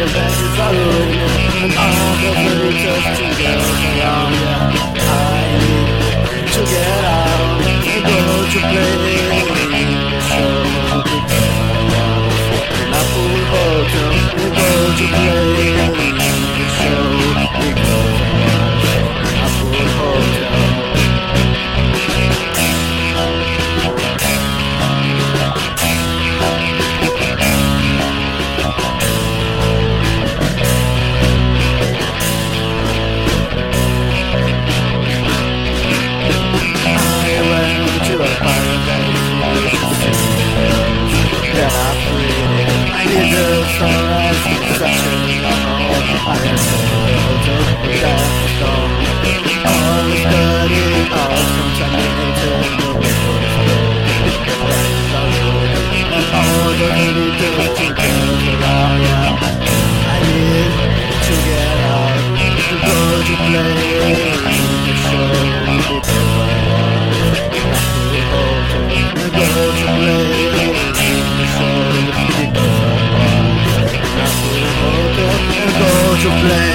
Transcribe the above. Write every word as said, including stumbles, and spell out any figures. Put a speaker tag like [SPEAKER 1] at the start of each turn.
[SPEAKER 1] the benches are ruining and all the visitors to get around. Yeah, I need to get out and go to play the show. I pull hotel and go to play the show. We go I pull hotel. Sunrise, such a long I am so that's gone. All the study, all contaminated, no and all the editors to get around. Yeah, I need to get out to go to play the show. To go to play the show. To play